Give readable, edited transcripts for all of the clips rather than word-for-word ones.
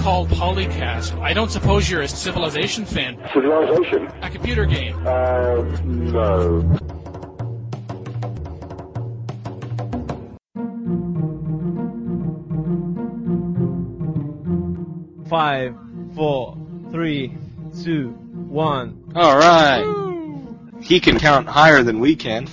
called Polycast. I don't suppose you're a Civilization fan. Civilization? A computer game. No. 5, 4, 3, 2, 1. All right. He can count higher than we can.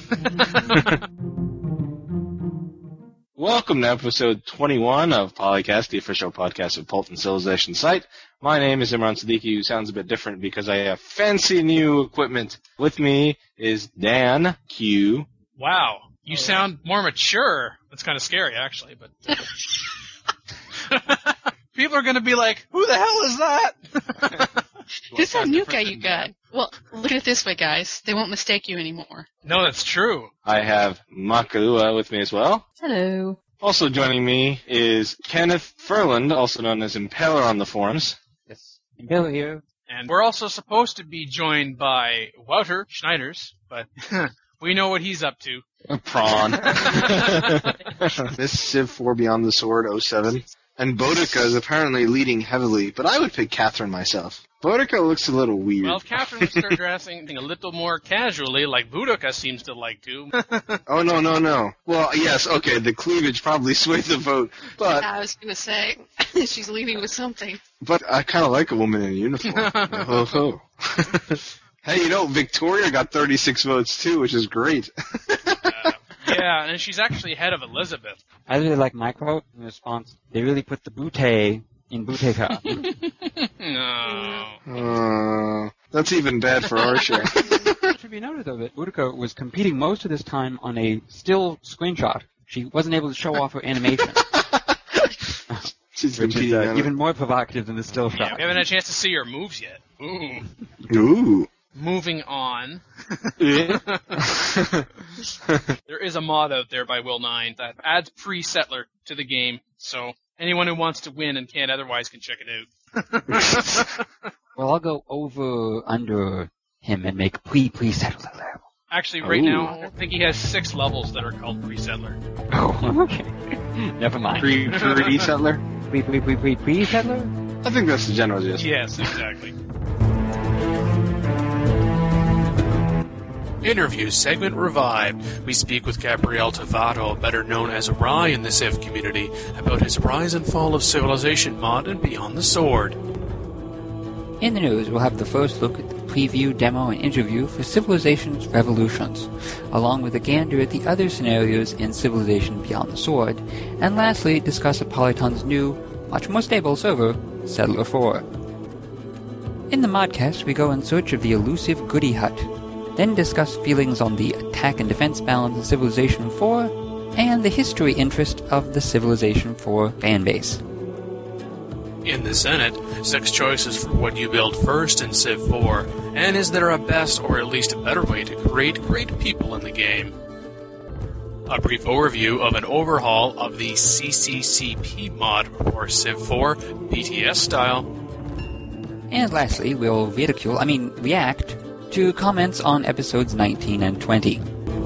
Welcome to episode 21 of Polycast, the official podcast of Pulp and Civilization site. My name is Imran Siddiqui, who sounds a bit different because I have fancy new equipment. With me is Dan Q. Wow, you sound more mature. That's kind of scary, actually, but... People are going to be like, who the hell is that? Who's that new guy you got? Well, look at it this way, guys. They won't mistake you anymore. No, that's true. I have Makalua with me as well. Hello. Also joining me is Kenneth Furland, also known as Impaler on the forums. Yes. Bill here. And we're also supposed to be joined by Wouter Schneiders, but we know what he's up to. Prawn. This Civ 4 Beyond the Sword 07. And Boudica is apparently leading heavily, but I would pick Catherine myself. Boudica looks a little weird. Well, if Catherine would start dressing a little more casually, like Boudica seems to like to. Oh, no. Well, yes, okay, the cleavage probably swayed the vote, but... I was going to say, she's leading with something. But I kind of like a woman in a uniform. Ho. Hey, Victoria got 36 votes too, which is great. Yeah, and she's actually ahead of Elizabeth. I really like my quote in response. They really put the bootay in Boudica. No. That's even bad for our show. It should be noted, though, that Boudica was competing most of this time on a still screenshot. She wasn't able to show off her animation. She's which is competing on even more provocative than the still Yeah, shot. we haven't had a chance to see her moves yet. Ooh. Ooh. Moving on. There is a mod out there by Will9 that adds pre-settler to the game, so anyone who wants to win and can't otherwise can check it out. Well, I'll go under him and make pre-settler level. Actually, right now, I think he has 6 levels that are called pre-settler. Oh, okay. Never mind. Pre-settler? Pre-settler? I think that's the general gist. Yes, exactly. Interview segment revived. We speak with Gabriel Tavato, better known as Rai in the Civ community, about his Rise and Fall of Civilization mod and Beyond the Sword. In the news, we'll have the first look at the preview, demo, and interview for Civilization's Revolutions, along with a gander at the other scenarios in Civilization Beyond the Sword, and lastly, discuss Polyton's new, much more stable server, Settler 4. In the modcast, we go in search of the elusive Goody Hut, then discuss feelings on the attack and defense balance in Civilization 4, and the history interest of the Civilization 4 fanbase. In the Senate, 6 choices for what you build first in Civ 4, and is there a best or at least a better way to create great people in the game? A brief overview of an overhaul of the CCCP mod for Civ 4, BTS style. And lastly, we'll react to comments on episodes 19 and 20.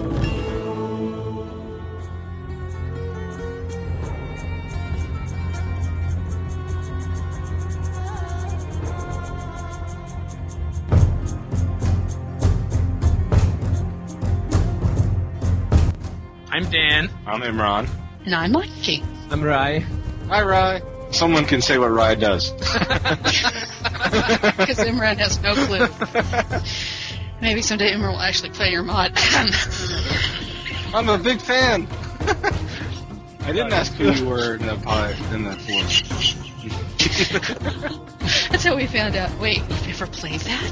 I'm Dan. I'm Imran. And I'm Mikey. I'm Rai. Hi, Rai. Someone can say what Rai does. Because Imran has no clue. Maybe someday Imran will actually play your mod. I'm a big fan. I didn't ask who you were in that forum. That's how we found out. Wait, you've ever played that?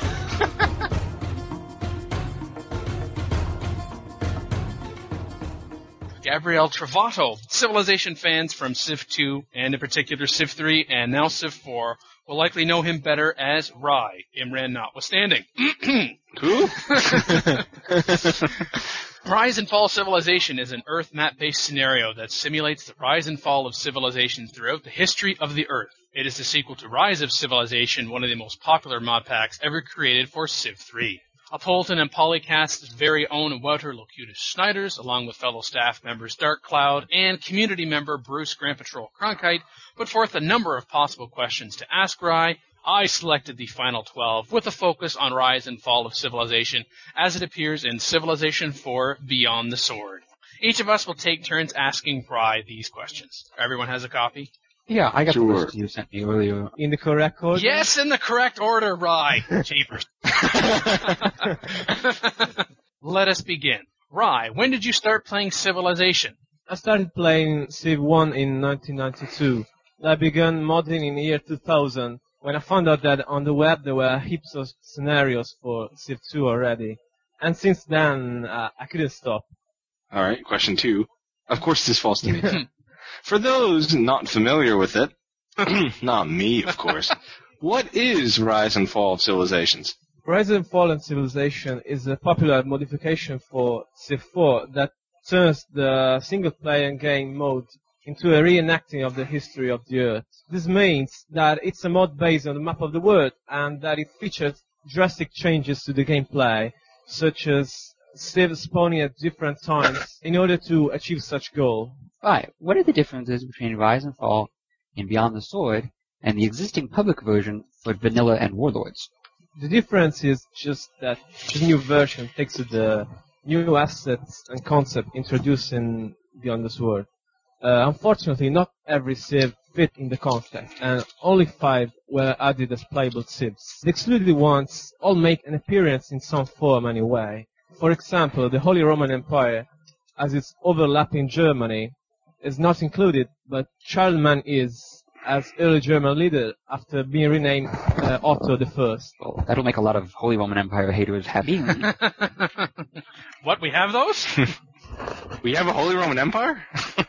Gabriel Travato. Civilization fans from Civ 2, and in particular Civ 3, and now Civ 4, will likely know him better as Rai, Imran notwithstanding. Who? Rise and Fall Civilization is an Earth map-based scenario that simulates the rise and fall of civilization throughout the history of the Earth. It is the sequel to Rise of Civilization, one of the most popular mod packs ever created for Civ 3. Polton and Polycast's very own Wouter Locutus Schneiders, along with fellow staff members Dark Cloud and community member Bruce Grand Patrol Cronkite, put forth a number of possible questions to ask Rye. I selected the final 12 with a focus on Rise and Fall of Civilization as it appears in Civilization 4 Beyond the Sword. Each of us will take turns asking Rye these questions. Everyone has a copy? Yeah, I got the Sure. list you sent me earlier. In the correct order? Yes, in the correct order, Rye. Jeepers. Let us begin. Rye, when did you start playing Civilization? I started playing Civ 1 in 1992. I began modding in the year 2000 when I found out that on the web there were heaps of scenarios for Civ 2 already. And since then, I couldn't stop. All right, question 2. Of course, this falls to me. For those not familiar with it, not me, of course, what is Rise and Fall of Civilizations? Rise and Fall of Civilization is a popular modification for Civ 4 that turns the single-player game mode into a reenacting of the history of the Earth. This means that it's a mod based on the map of the world and that it features drastic changes to the gameplay, such as Civ spawning at different times in order to achieve such goal. Right. What are the differences between Rise and Fall in Beyond the Sword and the existing public version for Vanilla and Warlords? The difference is just that the new version takes the new assets and concept introduced in Beyond the Sword. Unfortunately, not every Civ fit in the context, and only 5 were added as playable Civs. The excluded ones all make an appearance in some form anyway. For example, the Holy Roman Empire, as its overlapping Germany, is not included, but Charlemagne is, as early German leader, after being renamed Otto I. Well, that'll make a lot of Holy Roman Empire haters happy. What, we have those? We have a Holy Roman Empire?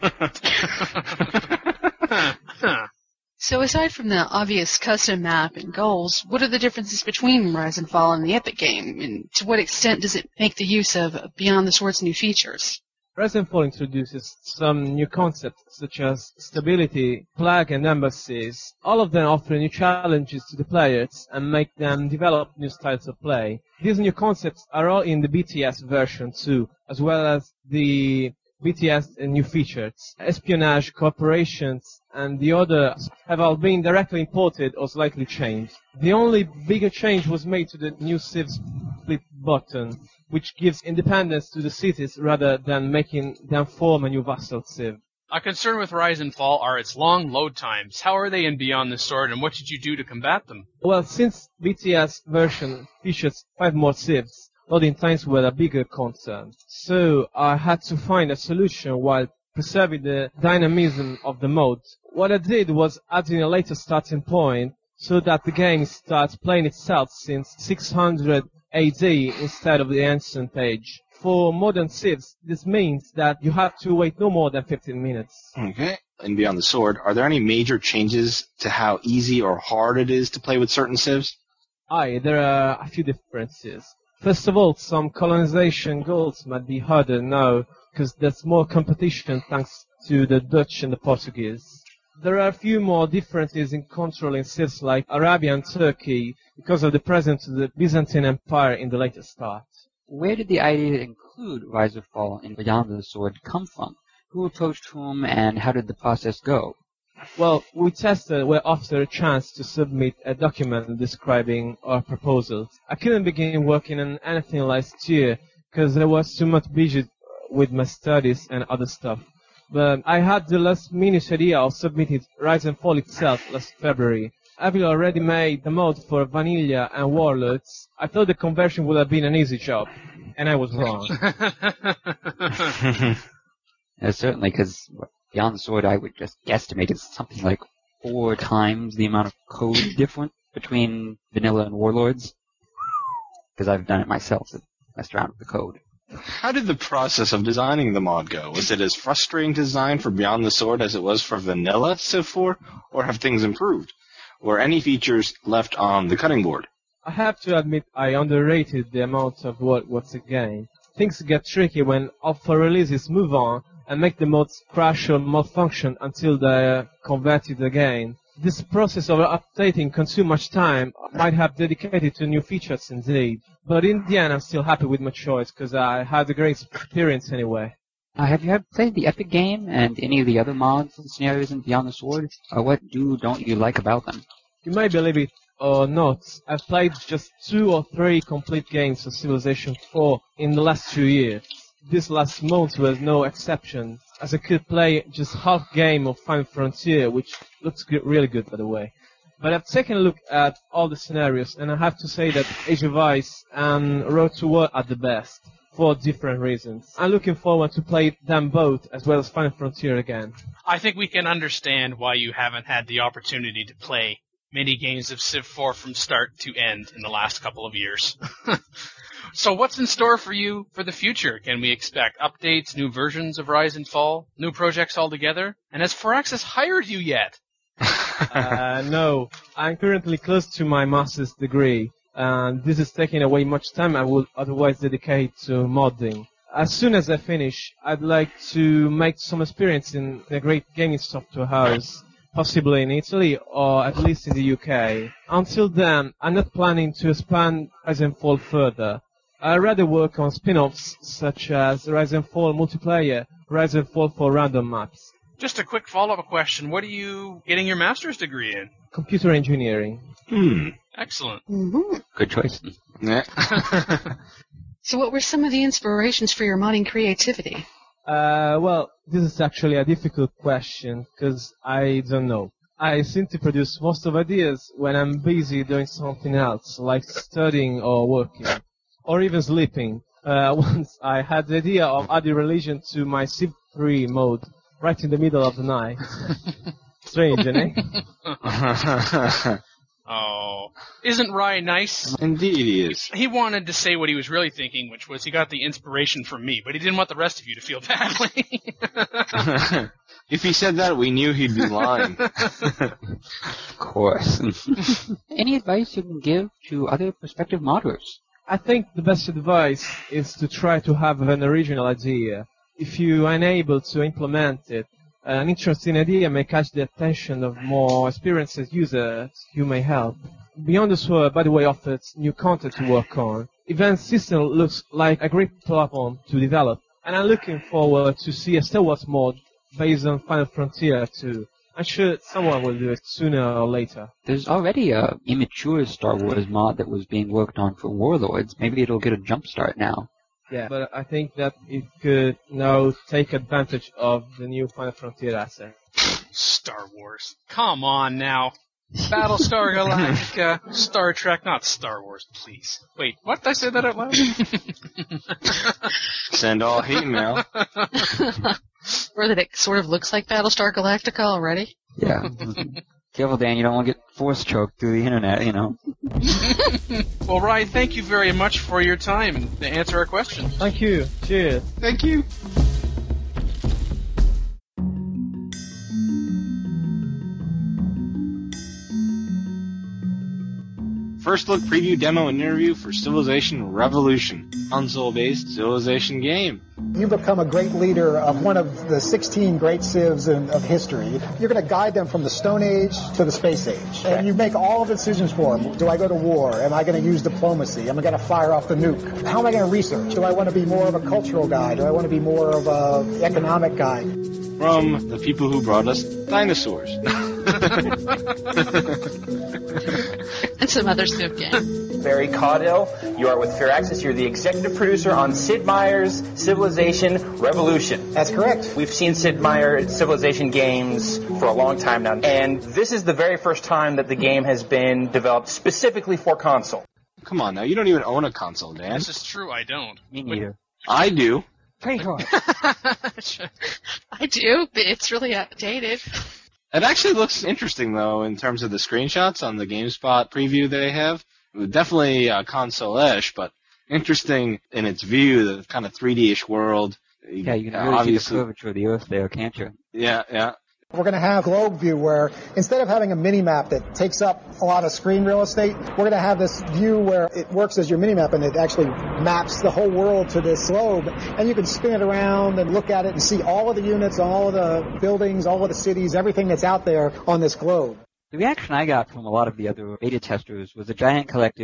So aside from the obvious custom map and goals, what are the differences between Rise and Fall and the Epic game, and to what extent does it make the use of Beyond the Sword's new features? Rise and Fall introduces some new concepts such as stability, flag and embassies. All of them offer new challenges to the players and make them develop new styles of play. These new concepts are all in the BTS version too, as well as the BTS new features. Espionage, cooperations, and the others have all been directly imported or slightly changed. The only bigger change was made to the new Civ split button, which gives independence to the cities rather than making them form a new vassal Civ. A concern with Rise and Fall are its long load times. How are they in Beyond the Sword, and what did you do to combat them? Well, since BTS version features 5 more Civs, loading times were a bigger concern. So I had to find a solution while preserving the dynamism of the mode. What I did was adding a later starting point so that the game starts playing itself since 600 AD instead of the ancient age. For modern Civs, this means that you have to wait no more than 15 minutes. Okay. In Beyond the Sword, are there any major changes to how easy or hard it is to play with certain Civs? There are a few differences. First of all, some colonization goals might be harder now because there's more competition thanks to the Dutch and the Portuguese. There are a few more differences in controlling Civs like Arabia and Turkey because of the presence of the Byzantine Empire in the later start. Where did the idea to include Rise or Fall in Beyond the Sword come from? Who approached whom, and how did the process go? Well, we tested were after a chance to submit a document describing our proposals. I couldn't begin working on anything last year because I was too much busy with my studies and other stuff. But I had the last minute idea of submitting Rise and Fall itself last February. Having already made the mode for Vanilla and Warlords, I thought the conversion would have been an easy job, and I was wrong. Certainly, because Beyond the Sword, I would just guesstimate it's something like 4 times the amount of code different between Vanilla and Warlords. Because I've done it myself, so messed around with the code. How did the process of designing the mod go? Was it as frustrating to design for Beyond the Sword as it was for Vanilla Civ 4, or have things improved? Were any features left on the cutting board? I have to admit I underrated the amount of work once again. Things get tricky when alpha releases move on and make the mods crash or malfunction until they're converted again. This process of updating consumed much time. I might have dedicated to new features indeed. But in the end, I'm still happy with my choice because I had a great experience anyway. Have you ever played the Epic game and any of the other mods and scenarios in Beyond the Sword? What don't you like about them? You may believe it or not, I've played just 2 or 3 complete games of Civilization 4 in the last 2 years. This last month was no exception, as I could play just half game of Final Frontier, which looks really good, by the way. But I've taken a look at all the scenarios, and I have to say that Age of Ice and Road to War are the best, for different reasons. I'm looking forward to play them both, as well as Final Frontier again. I think we can understand why you haven't had the opportunity to play many games of Civ 4 from start to end in the last couple of years. So what's in store for you for the future? Can we expect updates, new versions of Rise and Fall, new projects altogether? And has Firaxis hired you yet? No, I'm currently close to my master's degree, and this is taking away much time I would otherwise dedicate to modding. As soon as I finish, I'd like to make some experience in a great gaming software house, possibly in Italy or at least in the UK. Until then, I'm not planning to expand Rise and Fall further. I'd rather work on spin-offs such as Rise and Fall Multiplayer, Rise and Fall for Random Maps. Just a quick follow-up question. What are you getting your master's degree in? Computer engineering. Excellent. Mm-hmm. Good choice. Yeah. So what were some of the inspirations for your modding creativity? Well, this is actually a difficult question, because I don't know. I seem to produce most of ideas when I'm busy doing something else, like studying or working, or even sleeping. Once I had the idea of adding religion to my Civ 3 mode, right in the middle of the night. Strange, isn't it? Oh, isn't Rye nice? Indeed he is. He wanted to say what he was really thinking, which was he got the inspiration from me, but he didn't want the rest of you to feel badly. If he said that, we knew he'd be lying. Of course. Any advice you can give to other prospective modders? I think the best advice is to try to have an original idea. If you are unable to implement it, an interesting idea may catch the attention of more experienced users you may help. Beyond the Sword, by the way, offers new content to work on. Event System looks like a great platform to develop, and I'm looking forward to see a Star Wars mod based on Final Frontier 2. I'm sure someone will do it sooner or later. There's already a immature Star Wars mod that was being worked on for Warlords. Maybe it'll get a jump start now. Yeah, but I think that it could now take advantage of the new Final Frontier asset. Star Wars. Come on now. Battlestar Galactica, Star Trek, not Star Wars, please. Wait, what? Did I say that out loud? Send all hate mail. Or that it sort of looks like Battlestar Galactica already? Yeah. Careful, Dan, you don't want to get force choked through the internet, you know. Well, Ryan, thank you very much for your time to answer our questions. Thank you. Cheers. Thank you. First look, preview, demo, and interview for Civilization Revolution, console-based Civilization game. You become a great leader of one of the 16 great civs of history. You're going to guide them from the Stone Age to the Space Age. And you make all the decisions for them. Do I go to war? Am I going to use diplomacy? Am I going to fire off the nuke? How am I going to research? Do I want to be more of a cultural guy? Do I want to be more of an economic guy? From the people who brought us dinosaurs. And some other Civ games. Barry Caudill, you are with Firaxis. You're the executive producer on Sid Meier's Civilization Revolution. That's correct. We've seen Sid Meier Civilization games for a long time now, and this is the very first time that the game has been developed specifically for console. Come on now, you don't even own a console, Dan. This is true, I don't. Me neither. I do. Pray hard. I do, but it's really outdated. It actually looks interesting, though, in terms of the screenshots on the GameSpot preview they have. Definitely console-ish, but interesting in its view, the kind of 3D-ish world. Yeah, you can really see the curvature of the Earth there, can't you? Yeah, yeah. We're going to have globe view where instead of having a mini-map that takes up a lot of screen real estate, we're going to have this view where it works as your mini-map and it actually maps the whole world to this globe. And you can spin it around and look at it and see all of the units, all of the buildings, all of the cities, everything that's out there on this globe. The reaction I got from a lot of the other beta testers was a giant collective,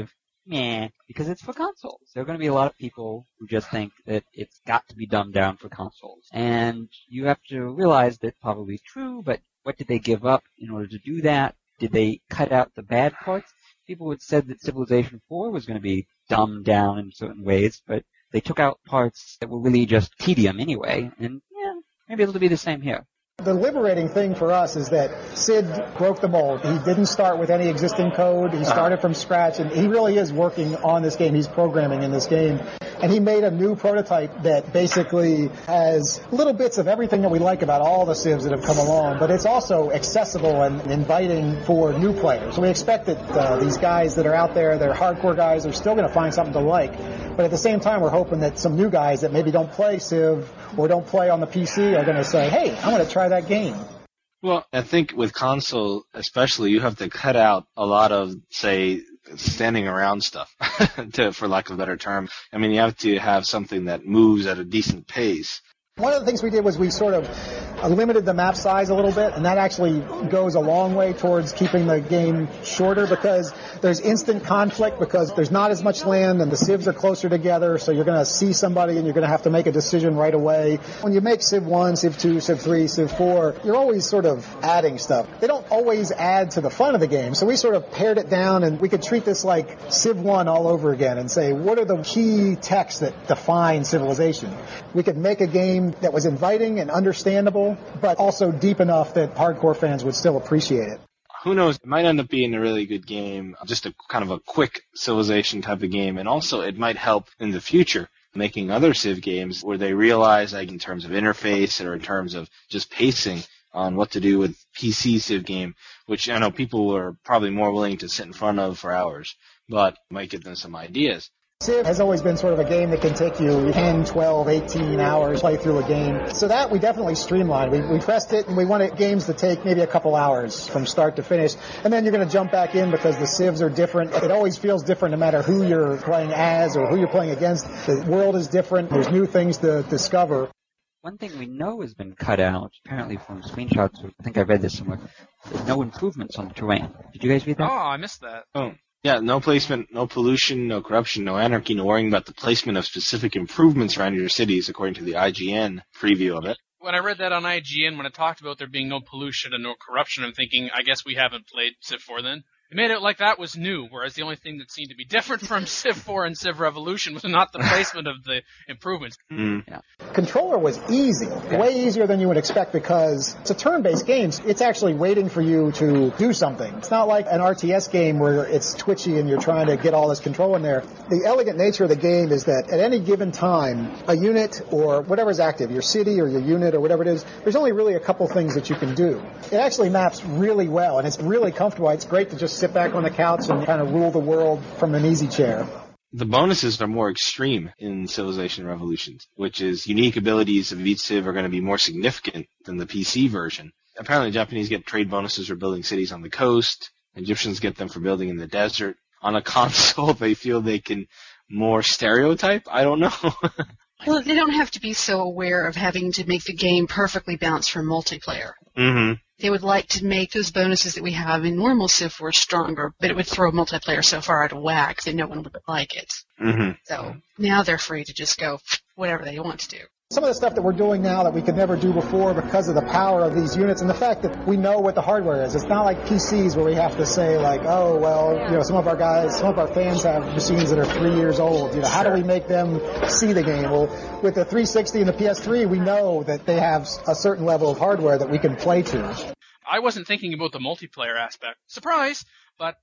meh, because it's for consoles. There are going to be a lot of people who just think that it's got to be dumbed down for consoles. And you have to realize that's probably true, but what did they give up in order to do that? Did they cut out the bad parts? People had said that Civilization 4 was going to be dumbed down in certain ways, but they took out parts that were really just tedium anyway, and yeah, maybe it'll be the same here. The liberating thing for us is that Sid broke the mold. He didn't start with any existing code. He started from scratch, and he really is working on this game. He's programming in this game. And he made a new prototype that basically has little bits of everything that we like about all the Civs that have come along, but it's also accessible and inviting for new players. So we expect that these guys that are out there, they're hardcore guys, are still going to find something to like. But at the same time, we're hoping that some new guys that maybe don't play Civ or don't play on the PC are going to say, hey, I'm going to try that game. Well, I think with console especially, you have to cut out a lot of, say, standing around stuff, for lack of a better term. I mean, you have to have something that moves at a decent pace. One of the things we did was we sort of limited the map size a little bit, and that actually goes a long way towards keeping the game shorter because there's instant conflict because there's not as much land and the Civs are closer together, so you're going to see somebody and you're going to have to make a decision right away. When you make Civ 1, Civ 2, Civ 3, Civ 4, you're always sort of adding stuff. They don't always add to the fun of the game, so we sort of pared it down, and we could treat this like Civ 1 all over again and say, what are the key texts that define Civilization? We could make a game that was inviting and understandable, but also deep enough that hardcore fans would still appreciate it. Who knows? It might end up being a really good game, just a kind of a quick Civilization type of game, and also it might help in the future making other Civ games where they realize, like in terms of interface or in terms of just pacing on what to do with PC Civ game, which I know people are probably more willing to sit in front of for hours, but might give them some ideas. Civ has always been sort of a game that can take you 10, 12, 18 hours to play through a game. So that we definitely streamlined. We pressed it, and we wanted games to take maybe a couple hours from start to finish. And then you're going to jump back in because the Civs are different. It always feels different no matter who you're playing as or who you're playing against. The world is different. There's new things to discover. One thing we know has been cut out, apparently from screenshots, I think I read this somewhere, there's no improvements on the terrain. Did you guys read that? Oh, I missed that. Oh. Yeah, no placement, no pollution, no corruption, no anarchy, no worrying about the placement of specific improvements around your cities, according to the IGN preview of it. When I read that on IGN, when it talked about there being no pollution and no corruption, I'm thinking, I guess we haven't played Civ 4 then. It made it like that was new, whereas the only thing that seemed to be different from Civ 4 and Civ Revolution was not the placement of the improvements. Yeah. Controller was easy, way easier than you would expect because it's a turn-based game. It's actually waiting for you to do something. It's not like an RTS game where it's twitchy and you're trying to get all this control in there. The elegant nature of the game is that at any given time, a unit or whatever's active, your city or your unit or whatever it is, there's only really a couple things that you can do. It actually maps really well, and it's really comfortable. It's great to just sit back on the couch and kind of rule the world from an easy chair. The bonuses are more extreme in Civilization Revolutions, which is unique abilities of each Civ are going to be more significant than the PC version. Apparently, Japanese get trade bonuses for building cities on the coast. Egyptians get them for building in the desert. On a console, they feel they can more stereotype? I don't know. Well, they don't have to be so aware of having to make the game perfectly balanced for multiplayer. Mm-hmm. They would like to make those bonuses that we have in normal Civ 4 stronger, but it would throw multiplayer so far out of whack that no one would like it. Mm-hmm. So now they're free to just go whatever they want to do. Some of the stuff that we're doing now that we could never do before because of the power of these units and the fact that we know what the hardware is. It's not like PCs where we have to say like, oh, well, some of our fans have machines that are 3 years old. How do we make them see the game? Well, with the 360 and the PS3, we know that they have a certain level of hardware that we can play to. I wasn't thinking about the multiplayer aspect. Surprise! But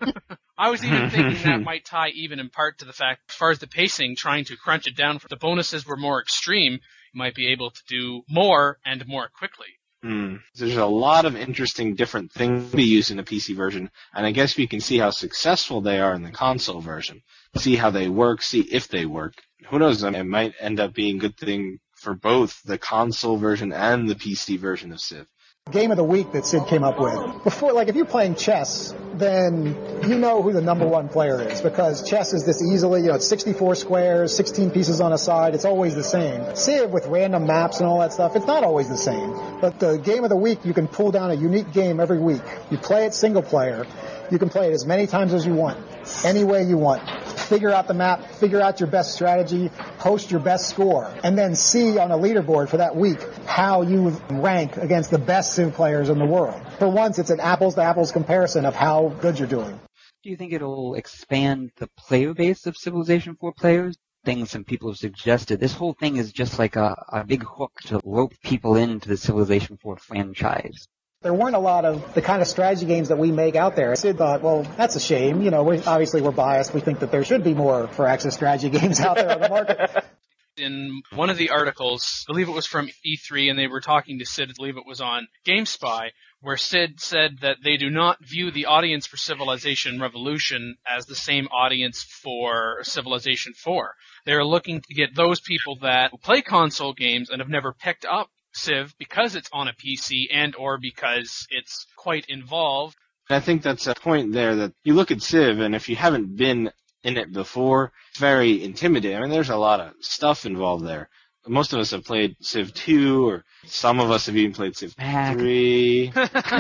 I was even thinking that might tie even in part to the fact, as far as the pacing, trying to crunch it down, if the bonuses were more extreme, you might be able to do more and more quickly. There's a lot of interesting different things to be used in the PC version, and I guess we can see how successful they are in the console version. See how they work, see if they work. Who knows, it might end up being a good thing for both the console version and the PC version of Civ. Game of the week that Sid came up with. Before, like if you're playing chess, then you know who the number one player is because chess is this easily, it's 64 squares, 16 pieces on a side, it's always the same. Civ with random maps and all that stuff, it's not always the same. But the game of the week, you can pull down a unique game every week. You play it single player, You can play it as many times as you want, any way you want. Figure out the map, figure out your best strategy, post your best score, and then see on a leaderboard for that week how you rank against the best Civ players in the world. For once, it's an apples-to-apples comparison of how good you're doing. Do you think it'll expand the player base of Civilization 4 players? Things some people have suggested. This whole thing is just like a big hook to rope people into the Civilization 4 franchise. There weren't a lot of the kind of strategy games that we make out there. Sid thought, well, that's a shame. You know, we're biased. We think that there should be more Firaxis strategy games out there on the market. In one of the articles, I believe it was from E3, and they were talking to Sid, I believe it was on GameSpy, where Sid said that they do not view the audience for Civilization Revolution as the same audience for Civilization 4. They're looking to get those people that play console games and have never picked up Civ because it's on a PC and or because it's quite involved. I think that's a point there that you look at Civ, and if you haven't been in it before, it's very intimidating. I mean, there's a lot of stuff involved there. Most of us have played Civ 2, or some of us have even played Civ 3.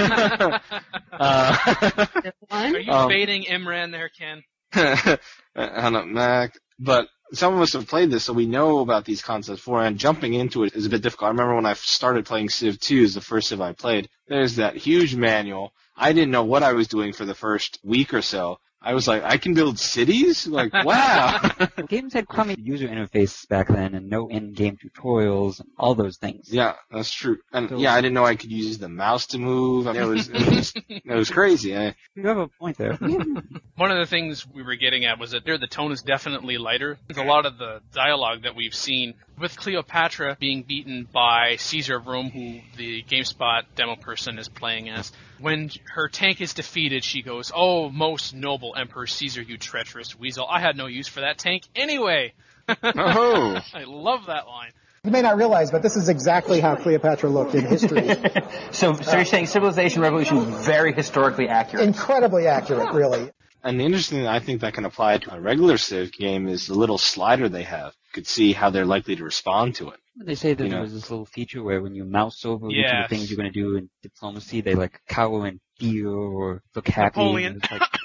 Are you baiting Imran there, Ken? On a Mac. But some of us have played this, so we know about these concepts before, and jumping into it is a bit difficult. I remember when I started playing Civ 2, is the first Civ I played, there's that huge manual. I didn't know what I was doing for the first week or so. I was like, I can build cities? Like, wow. Games had crummy user interfaces back then and no in-game tutorials and all those things. Yeah, that's true. And I didn't know I could use the mouse to move. I mean, it was crazy. You have a point there. One of the things we were getting at was that the tone is definitely lighter. There's a lot of the dialogue that we've seen with Cleopatra being beaten by Caesar of Rome, who the GameSpot demo person is playing as. When her tank is defeated, she goes, "Oh, most noble Emperor Caesar, you treacherous weasel. I had no use for that tank anyway." Oh. I love that line. You may not realize, but this is exactly how Cleopatra looked in history. So you're saying Civilization Revolution is very historically accurate? Incredibly accurate, really. And the interesting thing I think that can apply to a regular Civ game is the little slider they have. You could see how they're likely to respond to it. They say that there was this little feature where when you mouse over each of the things you're going to do in diplomacy, they like cower in fear or look happy. Napoleon.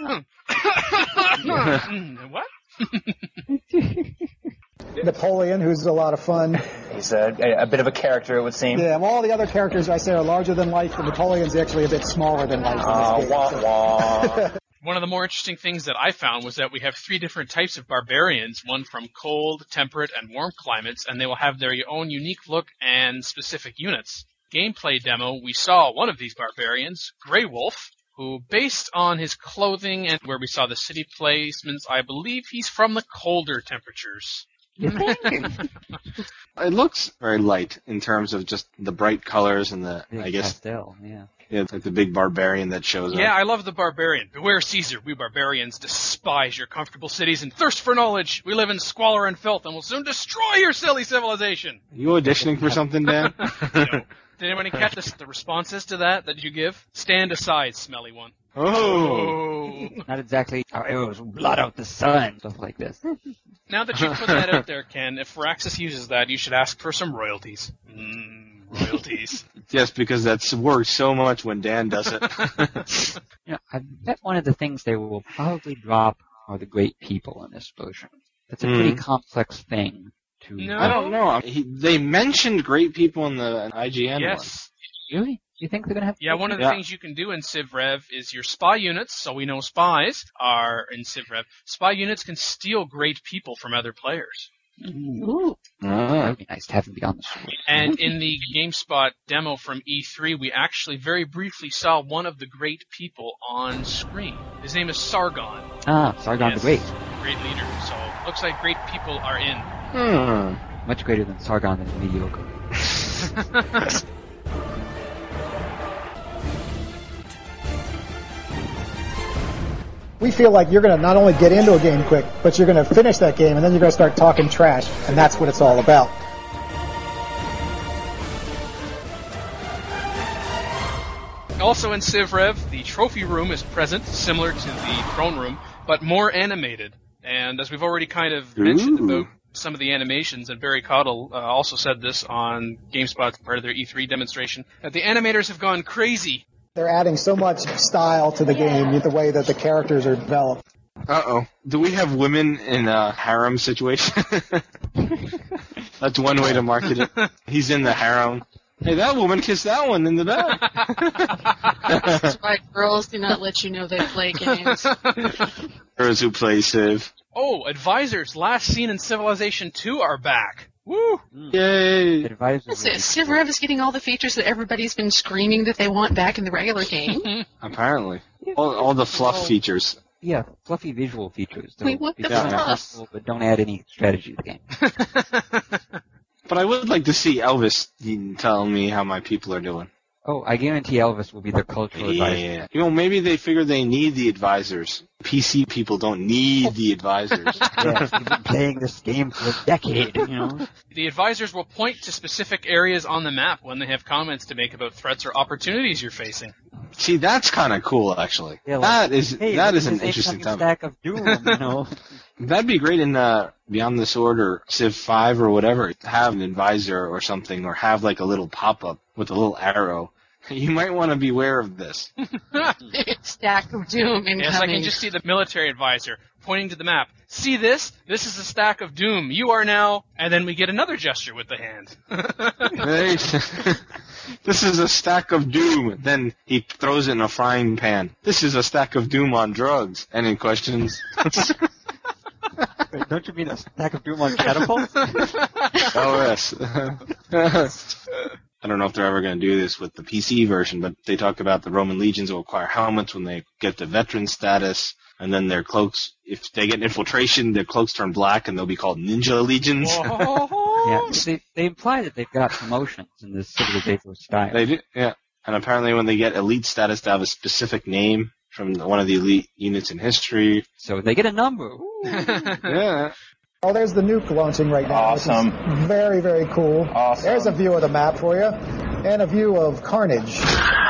What? Napoleon, who's a lot of fun. He's a bit of a character, it would seem. Yeah, well, all the other characters I say are larger than life, and Napoleon's actually a bit smaller than life in this game. Wah, wah. One of the more interesting things that I found was that we have 3 different types of barbarians, one from cold, temperate, and warm climates, and they will have their own unique look and specific units. Gameplay demo, we saw one of these barbarians, Grey Wolf, who, based on his clothing and where we saw the city placements, I believe he's from the colder temperatures. You think? It looks very light in terms of just the bright colors and the, Big I guess, pastel, yeah. Yeah, it's like the big barbarian that shows up. Yeah, I love the barbarian. Beware Caesar, we barbarians despise your comfortable cities and thirst for knowledge. We live in squalor and filth and will soon destroy your silly civilization. You auditioning for something, Dan? No. Did anyone catch the responses to that you give? Stand aside, smelly one. Oh. Not exactly our arrows will blot out the sun, stuff like this. Now that you put that out there, Ken, if Firaxis uses that, you should ask for some royalties. Royalties. Yes, because that's worked so much when Dan does it. I bet one of the things they will probably drop are the great people in this version. That's a pretty complex thing to... No. I don't know. They mentioned great people in the IGN Yes. one. Really? You think they're going to have... Yeah, one of the things you can do in Civ Rev is your spy units, so we know spies are in Civ Rev. Spy units can steal great people from other players. Ooh. That would be nice to have them be on the sword. And in the GameSpot demo from E3, we actually very briefly saw one of the great people on screen. His name is Sargon. Ah, Sargon the Great. Great leader. So, looks like great people are in. Much greater than Sargon is mediocre. We feel like you're going to not only get into a game quick, but you're going to finish that game, and then you're going to start talking trash, and that's what it's all about. Also in Civ Rev, the trophy room is present, similar to the throne room, but more animated. And as we've already kind of mentioned about some of the animations, and Barry Cottle also said this on GameSpot's part of their E3 demonstration, that the animators have gone crazy. They're adding so much style to the game, the way that the characters are developed. Uh-oh. Do we have women in a harem situation? That's one way to market it. He's in the harem. Hey, that woman kissed that one in the back. That's why girls do not let you know they play games. Girls who play Civ. Oh, advisors last seen in Civilization 2 are back. Woo! Yay! Civ Rev is getting all the features that everybody's been screaming that they want back in the regular game. Apparently. All the fluff features. Yeah, fluffy visual features. Wait, what the fluff? But don't add any strategy to the game. But I would like to see Elvis tell me how my people are doing. Oh, I guarantee Elvis will be the cultural advisor. Yeah. Maybe they figure they need the advisors. PC people don't need the advisors. Yeah, you've been playing this game for a decade, The advisors will point to specific areas on the map when they have comments to make about threats or opportunities you're facing. See, that's kind of cool, actually. Yeah, that is an interesting topic. Stack of doom, That'd be great in Beyond the Sword or Civ 5 or whatever. Have an advisor or something, or have like a little pop-up with a little arrow. You might want to beware of this. Stack of doom incoming. Yes, I can just see the military advisor pointing to the map. See this? This is a stack of doom. You are now... And then we get another gesture with the hand. This is a stack of doom. Then he throws it in a frying pan. This is a stack of doom on drugs. Any questions? Wait, don't you mean a stack of doom on catapults? Oh, yes. I don't know if they're ever going to do this with the PC version, but they talk about the Roman legions will acquire helmets when they get the veteran status, and then their cloaks, if they get infiltration, their cloaks turn black, and they'll be called ninja legions. Yeah, they imply that they've got promotions in this Civilization style. They do, yeah. And apparently when they get elite status, they have a specific name from one of the elite units in history. So they get a number. Yeah. Oh, there's the nuke launching right now. Awesome. Which is very, very cool. Awesome. There's a view of the map for you, and a view of Carnage.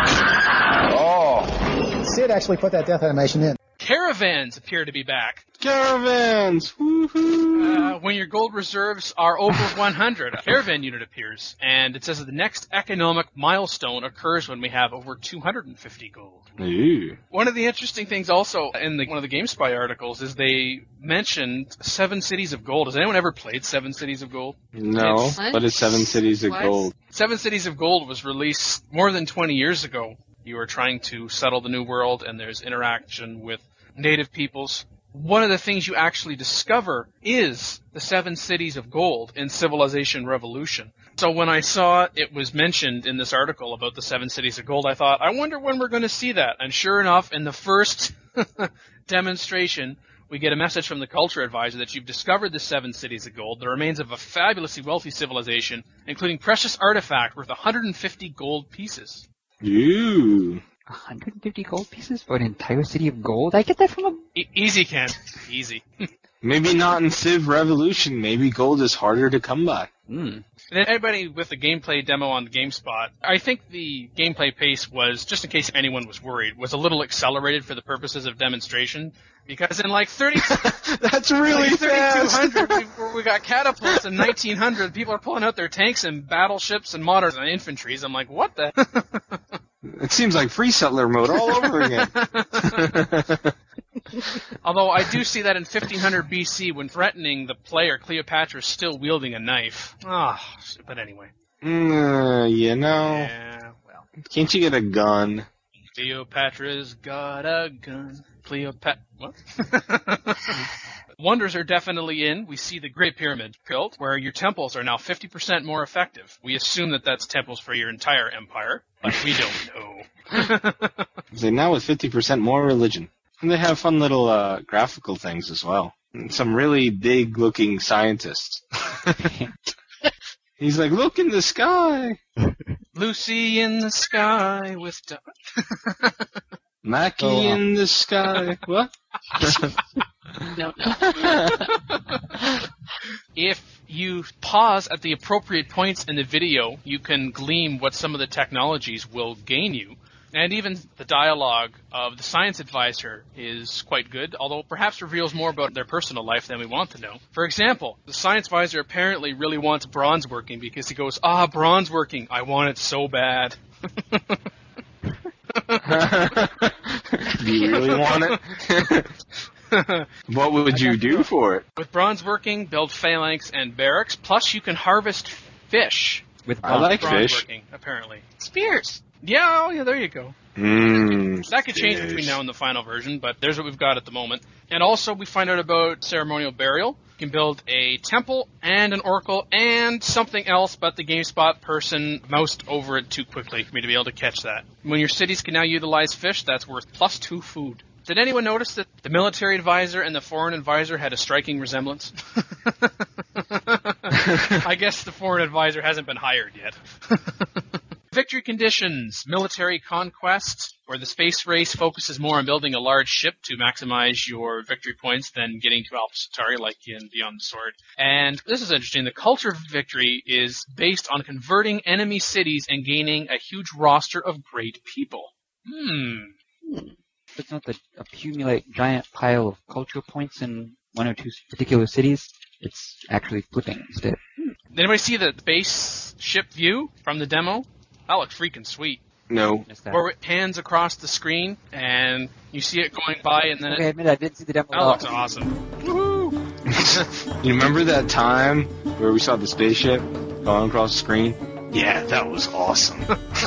Oh. Sid actually put that death animation in. Caravans appear to be back. Caravans! Woohoo! When your gold reserves are over 100, a caravan unit appears, and it says that the next economic milestone occurs when we have over 250 gold. Ooh. One of the interesting things also in one of the GameSpy articles is they mentioned 7 Cities of Gold. Has anyone ever played 7 Cities of Gold? No, but it's 7 Cities of Gold. 7 Cities of Gold was released more than 20 years ago. You are trying to settle the New World, and there's interaction with native peoples. One of the things you actually discover is the 7 Cities of Gold in Civilization Revolution. So when I saw it was mentioned in this article about the 7 Cities of Gold, I thought, I wonder when we're going to see that. And sure enough, in the first demonstration, we get a message from the culture advisor that you've discovered the 7 Cities of Gold, the remains of a fabulously wealthy civilization, including precious artifact worth 150 gold pieces. Ooh. 150 gold pieces for an entire city of gold? I get that from a... Easy, Ken. Easy. Maybe not in Civ Revolution. Maybe gold is harder to come by. And then everybody with the gameplay demo on the GameSpot, I think the gameplay pace was, just in case anyone was worried, was a little accelerated for the purposes of demonstration. Because in like 30... That's really like fast! 3200, we got catapults in 1900, people are pulling out their tanks and battleships and modern infantries. I'm like, what the... It seems like Free Settler mode all over again. Although I do see that in 1500 BC, when threatening the player, Cleopatra is still wielding a knife. But anyway. Yeah, well. Can't you get a gun? Cleopatra's got a gun. What? Wonders are definitely in. We see the Great Pyramid built, where your temples are now 50% more effective. We assume that that's temples for your entire empire, but we don't know. They now with 50% more religion. And they have fun little graphical things as well. And some really big-looking scientists. He's like, look in the sky! Lucy in the sky with... Mackie in the sky. What? No. If you pause at the appropriate points in the video, you can glean what some of the technologies will gain you. And even the dialogue of the science advisor is quite good, although perhaps reveals more about their personal life than we want to know. For example, the science advisor apparently really wants bronze working because he goes, bronze working, I want it so bad. Do you really want it? What would you do for it? With bronze working, build phalanx and barracks. Plus, you can harvest fish. With I like bronze fish. working, apparently. Spears. Yeah, oh yeah, there you go. That could change between now and the final version, but there's what we've got at the moment. And also, we find out about ceremonial burial. You can build a temple and an oracle and something else, but the GameSpot person moused over it too quickly for me to be able to catch that. When your cities can now utilize fish, that's worth +2 food. Did anyone notice that the military advisor and the foreign advisor had a striking resemblance? I guess the foreign advisor hasn't been hired yet. Victory conditions, military conquest, where the space race focuses more on building a large ship to maximize your victory points than getting to Alpha Centauri like in Beyond the Sword. And this is interesting, the culture of victory is based on converting enemy cities and gaining a huge roster of great people. It's not the accumulate giant pile of culture points in one or two particular cities. It's actually flipping instead. Did anybody see the spaceship view from the demo? That looks freaking sweet. No. Where it pans across the screen, and you see it going by, and then I admit I didn't see the demo. That looks awesome. Woohoo! You remember that time where we saw the spaceship going across the screen? Yeah, that was awesome.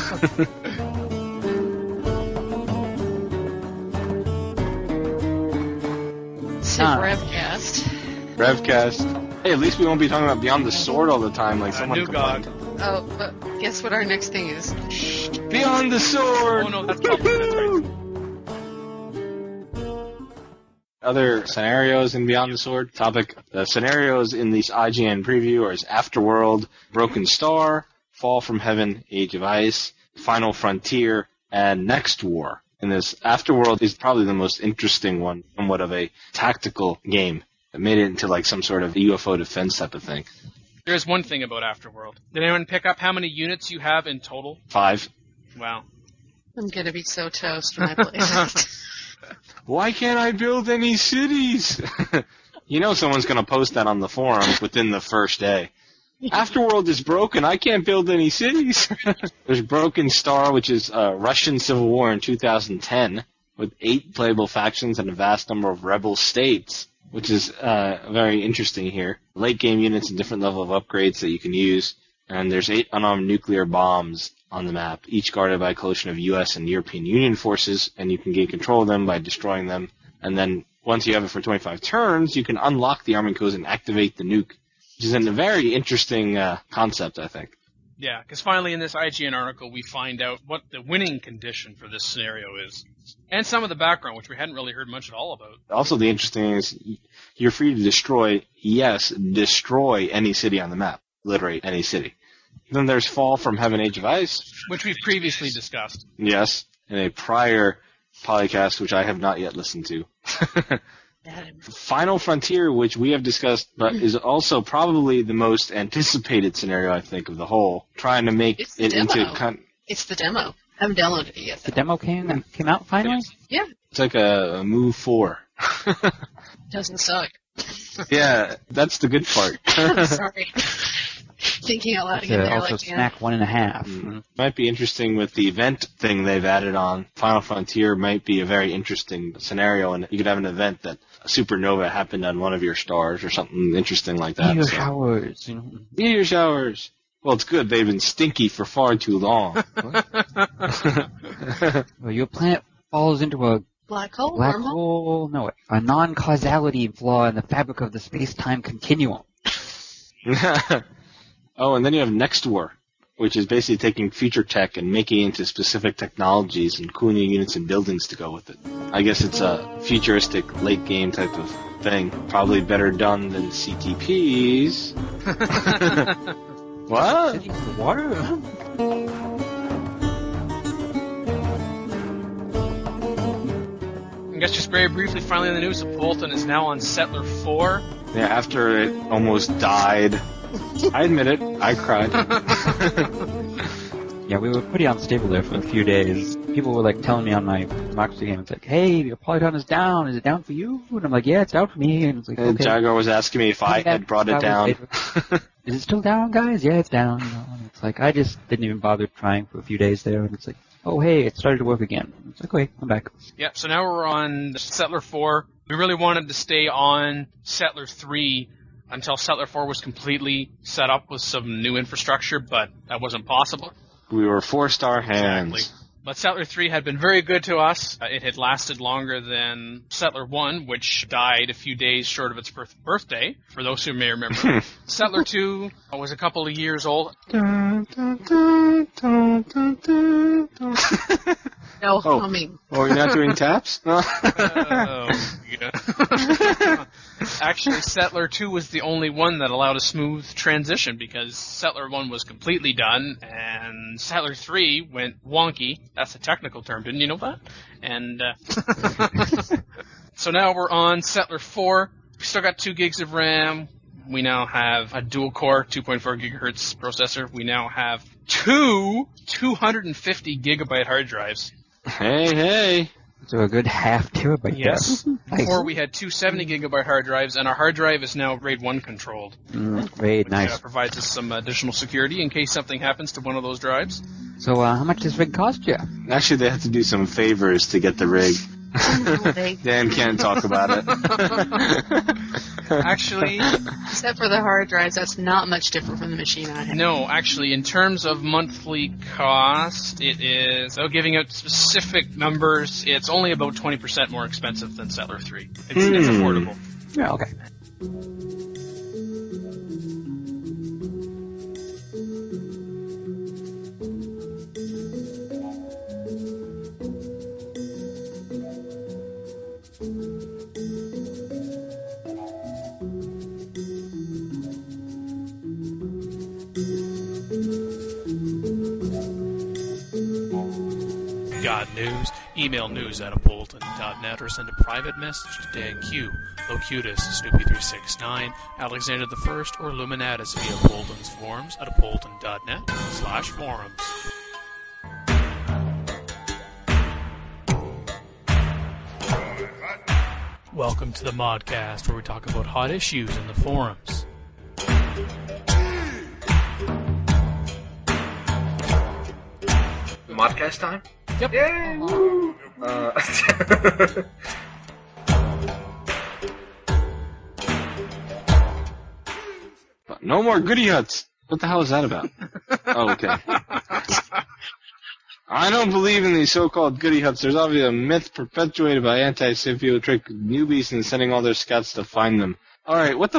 Revcast. Hey, at least we won't be talking about Beyond the Sword all the time like someone complained. Oh, but guess what our next thing is? Beyond the Sword! Oh no, that's right. Other scenarios in Beyond the Sword topic. The scenarios in this IGN preview are Afterworld, Broken Star, Fall from Heaven, Age of Ice, Final Frontier, and Next War. And this Afterworld is probably the most interesting one, somewhat of a tactical game. It made it into like some sort of UFO defense type of thing. There's one thing about Afterworld. Did anyone pick up how many units you have in total? 5. Wow. I'm gonna be so toast when I play it. Why can't I build any cities? You know someone's going to post that on the forum within the first day. Afterworld is broken. I can't build any cities. There's Broken Star, which is Russian Civil War in 2010, with 8 playable factions and a vast number of rebel states, which is very interesting here. Late game units and different level of upgrades that you can use. And there's 8 unarmed nuclear bombs on the map, each guarded by a coalition of U.S. and European Union forces, and you can gain control of them by destroying them. And then once you have it for 25 turns, you can unlock the arming codes and activate the nuke, which is a very interesting concept, I think. Yeah, because finally in this IGN article we find out what the winning condition for this scenario is. And some of the background, which we hadn't really heard much at all about. Also the interesting thing is you're free to destroy any city on the map. Literate any city. Then there's Fall from Heaven, Age of Ice. Which we've previously discussed. Yes, in a prior podcast, which I have not yet listened to. Final Frontier, which we have discussed, but is also probably the most anticipated scenario, I think, of the whole. Trying to make It's it the into... demo. It's the demo. I haven't downloaded it yet. The demo came out finally? Yeah. It's like a Move 4. Doesn't suck. Yeah, that's the good part. I'm sorry. Thinking out loud again there. Also like, snack 1.5. Might be interesting with the event thing they've added on. Final Frontier might be a very interesting scenario, and you could have an event that a supernova happened on one of your stars or something interesting like that. Meteor showers, you know. Meteor showers. Well, it's good. They've been stinky for far too long. Well, your planet falls into a black hole? black Wormhole? hole? No, a non-causality flaw in the fabric of the space-time continuum. Oh, and then you have Next War, which is basically taking future tech and making it into specific technologies and cooling units and buildings to go with it. I guess it's a futuristic late game type of thing. Probably better done than CTPs. What? The water? I guess just very briefly, finally in the news, Bolton is now on Settler 4. Yeah, after it almost died. I admit it, I cried. Yeah, we were pretty unstable there for a few days. People were like telling me on my Democracy game, it's like, hey, your Polygon is down. Is it down for you? And I'm like, yeah, it's down for me. And it's like, okay. Jaguar was asking me if I had brought it down. Is it still down, guys? Yeah, it's down. You know? And it's like, I just didn't even bother trying for a few days there. And it's like, oh hey, it started to work again. It's like, okay, I'm back. Yep, so now we're on Settler 4. We really wanted to stay on Settler 3 until Settler 4 was completely set up with some new infrastructure, but that wasn't possible. We were forced our hands. Exactly. But Settler 3 had been very good to us. It had lasted longer than Settler 1, which died a few days short of its birthday, for those who may remember. Settler 2 was a couple of years old. No humming. Oh, you're not doing taps? Yeah. Actually, Settler 2 was the only one that allowed a smooth transition because Settler 1 was completely done and Settler 3 went wonky. That's a technical term, didn't you know that? And so now we're on Settler 4. We still got 2 gigs of RAM. We now have a dual-core 2.4 gigahertz processor. We now have 2 250 gigabyte hard drives. Hey. So a good half terabyte. Yes. Nice. Before we had 2 70 gigabyte hard drives, and our hard drive is now grade 1 controlled. Great, Which nice. provides us some additional security in case something happens to one of those drives. So how much does rig cost you? Actually, they have to do some favors to get the rig. Dan can't talk about it. Actually, Except for the hard drives, that's not much different from the machine I have. no, actually, in terms of monthly cost, it is, giving out specific numbers, it's only about 20% more expensive than Settler 3. It's affordable. Yeah, okay. Got news? Email news@bolton.net or send a private message to Dan Q, Locutus, Snoopy369, Alexander the First, or Luminatus via Bolton's forums at bolton.net/forums. Welcome to the Modcast, where we talk about hot issues in the forums. Modcast time? Yep. Yay! No more goody huts. What the hell is that about? Oh, okay. I don't believe in these so-called goody huts. There's obviously a myth perpetuated by anti-Civ people who trick newbies into sending all their scouts to find them. Alright, what the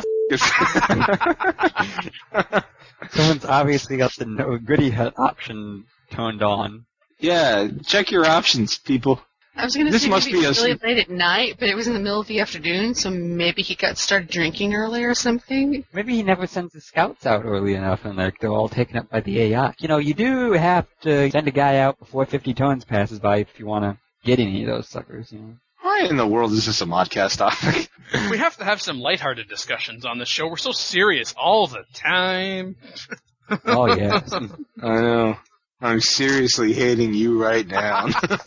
is Someone's obviously got the no goody hut option turned on. Yeah, check your options, people. I was going to This say must maybe be it was a- really late at night, but it was in the middle of the afternoon, so maybe he got started drinking early or something. Maybe he never sends the scouts out early enough and they're all taken up by the AI. You know, you do have to send a guy out before 50 turns passes by if you want to get any of those suckers, you know. Why in the world is this a modcast topic? We have to have some lighthearted discussions on this show. We're so serious all the time. Oh, yes. I know. I'm seriously hating you right now.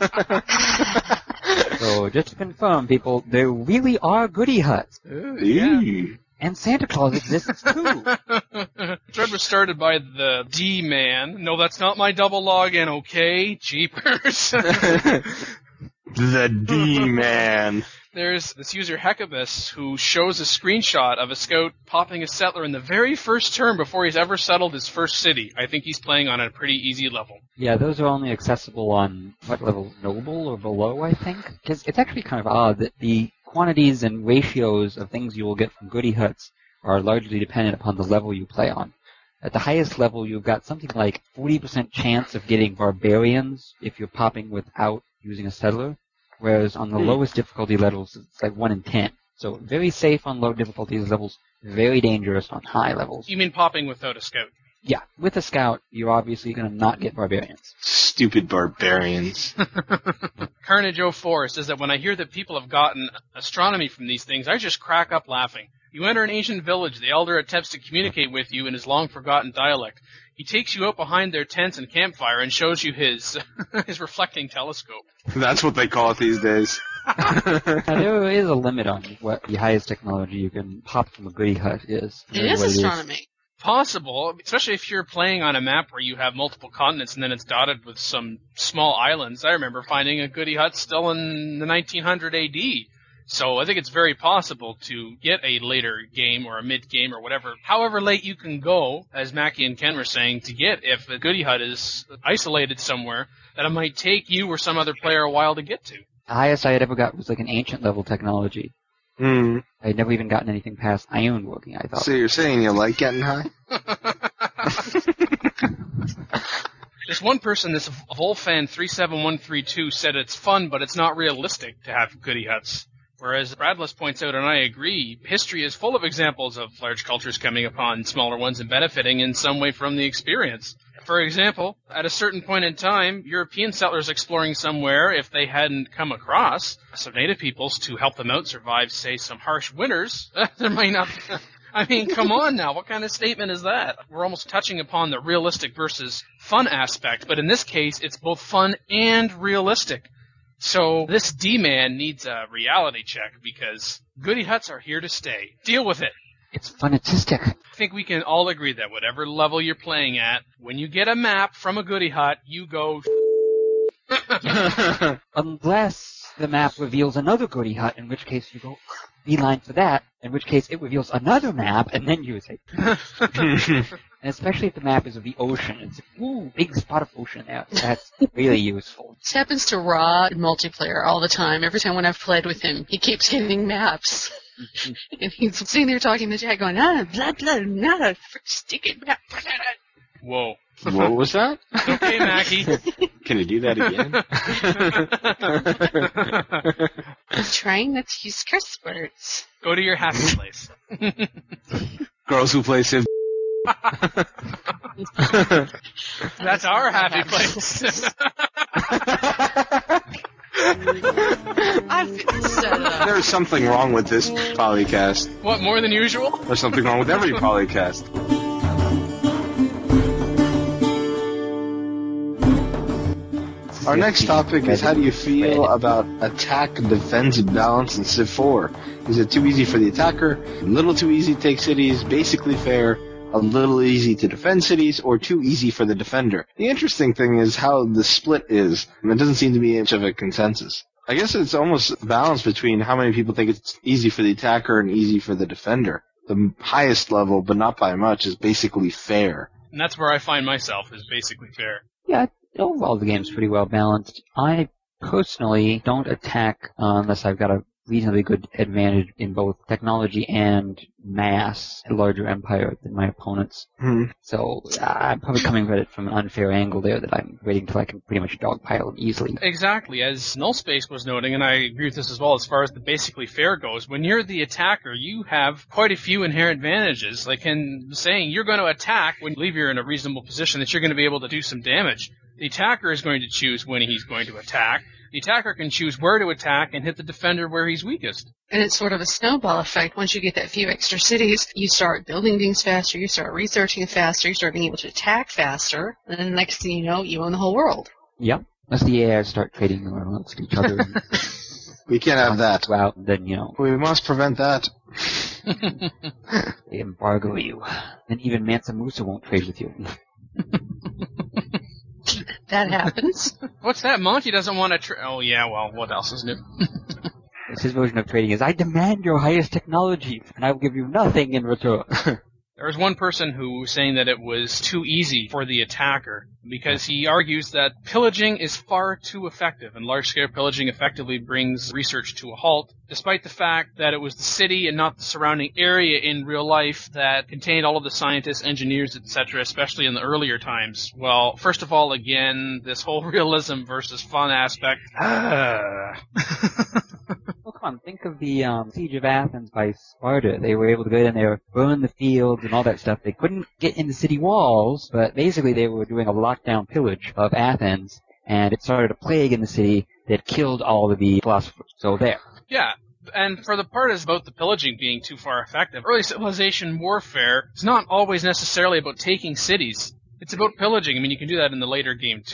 So, just to confirm, people, there really are goody huts. Ew. And Santa Claus exists too. Thread was started by the D-Man. No, that's not my double login, okay? Jeepers. The D-Man. There's this user Hecabus who shows a screenshot of a scout popping a settler in the very first turn before he's ever settled his first city. I think he's playing on a pretty easy level. Yeah, those are only accessible on, what level, Noble or below, I think? Because it's actually kind of odd that the quantities and ratios of things you will get from goody huts are largely dependent upon the level you play on. At the highest level, you've got something like 40% chance of getting barbarians if you're popping without using a settler, whereas on the lowest difficulty levels, it's like 1 in 10. So very safe on low difficulty levels, very dangerous on high levels. You mean popping without a scout? Yeah, with a scout, you're obviously going to not get barbarians. Stupid barbarians. Carnage 04 says that when I hear that people have gotten astronomy from these things, I just crack up laughing. You enter an ancient village, the elder attempts to communicate with you in his long-forgotten dialect. He takes you out behind their tents and campfire and shows you his his reflecting telescope. That's what they call it these days. Now, there is a limit on what the highest technology you can pop from a goody hut is. It is astronomy. possible, especially if you're playing on a map where you have multiple continents and then it's dotted with some small islands. I remember finding a goody hut still in the 1900 AD. So I think it's very possible to get a later game or a mid-game or whatever, however late you can go, as Mackie and Ken were saying, to get if a goody hut is isolated somewhere that it might take you or some other player a while to get to. The highest I had ever got was like an ancient level technology. I had never even gotten anything past iron working, I thought. So you're saying you like getting high? There's one person, this Volfan37132, said it's fun, but it's not realistic to have goody huts. Whereas Bradless points out, and I agree, history is full of examples of large cultures coming upon smaller ones and benefiting in some way from the experience. For example, at a certain point in time, European settlers exploring somewhere, if they hadn't come across some native peoples to help them out survive, say, some harsh winters, there might not be... I mean, come on now, what kind of statement is that? We're almost touching upon the realistic versus fun aspect, but in this case, it's both fun and realistic. So this D-Man needs a reality check because goody huts are here to stay. Deal with it. It's funatistic. I think we can all agree that whatever level you're playing at, when you get a map from a goody hut, you go... Unless the map reveals another goody hut, in which case you go beeline for that, in which case it reveals another map, and then you say... And especially if the map is of the ocean. It's a big spot of ocean there. That's really useful. This happens to Rod in multiplayer all the time. Every time when I've played with him, he keeps hitting maps. And he's sitting there talking to Jack going, blah, sticky map. Whoa. What was that? Okay, Mackie. Can you do that again? Trying not to use curse words. Go to your happy place. Girls who play Civ. That's our happy place. There's something wrong with this polycast. What, more than usual? There's something wrong with every polycast. Our next topic is, how do you feel about attack-defense balance in Civ 4? Is it too easy for the attacker, a little too easy to take cities, basically fair, a little easy to defend cities, or too easy for the defender? The interesting thing is how the split is. It doesn't seem to be much of a consensus. I guess it's almost balanced between how many people think it's easy for the attacker and easy for the defender. The highest level, but not by much, is basically fair. And that's where I find myself, is basically fair. Yeah, overall the game's pretty well balanced. I personally don't attack unless I've got a reasonably good advantage in both technology and mass, a larger empire than my opponents. So I'm probably coming at it from an unfair angle there, that I'm waiting till I can pretty much dogpile them easily. Exactly, as Nullspace was noting, and I agree with this as well as far as the basically fair goes, when you're the attacker, you have quite a few inherent advantages. Like in saying you're going to attack when you believe you're in a reasonable position, that you're going to be able to do some damage. The attacker is going to choose when he's going to attack. The attacker can choose where to attack and hit the defender where he's weakest. And it's sort of a snowball effect. Once you get that few extra cities, you start building things faster, you start researching faster, you start being able to attack faster, and then the next thing you know, you own the whole world. Yep. Unless the AI start trading amongst each other. We can't have that. Well, then, you know. We must prevent that. They embargo you. Then even Mansa Musa won't trade with you. That happens. What's that? Monty doesn't want to oh, yeah, well, what else is new? His version of trading is, I demand your highest technology, and I will give you nothing in return. There was one person who was saying that it was too easy for the attacker, because he argues that pillaging is far too effective, and large-scale pillaging effectively brings research to a halt, despite the fact that it was the city and not the surrounding area in real life that contained all of the scientists, engineers, etc., especially in the earlier times. Well, first of all, again, this whole realism versus fun aspect. Well, come on, think of the Siege of Athens by Sparta. They were able to go in there, burn the fields and all that stuff. They couldn't get in the city walls, but basically they were doing a lockdown pillage of Athens, and it started a plague in the city that killed all of the philosophers. So there. Yeah. And for the part is about the pillaging being too far effective, early civilization warfare is not always necessarily about taking cities. It's about pillaging. I mean, you can do that in the later game too,